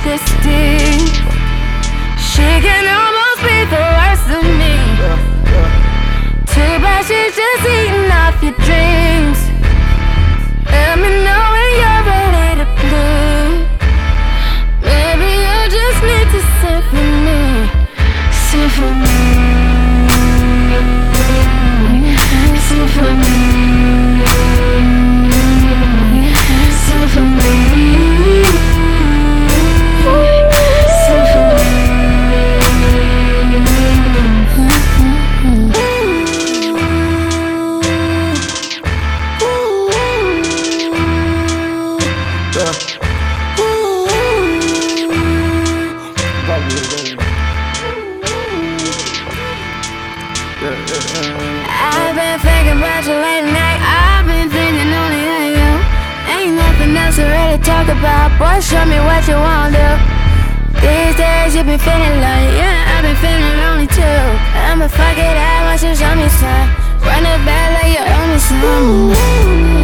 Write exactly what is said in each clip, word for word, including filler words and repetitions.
this deep. She can almost be the worst of me. Too bad she's just eating off your dreams. Let me know when you're ready to bleed. Maybe you just need to sing for me. Sing for me. Sing for me. Sing for me. I've been thinking about you late night. I've been thinking only of you. Ain't nothing else to really talk about. Boy, show me what you wanna do. These days you been feeling lonely. Yeah, I've been feeling lonely too. I'ma fuck it out once you show me some. Run it back like you owe me some.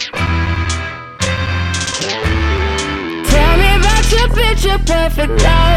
Picture perfect life.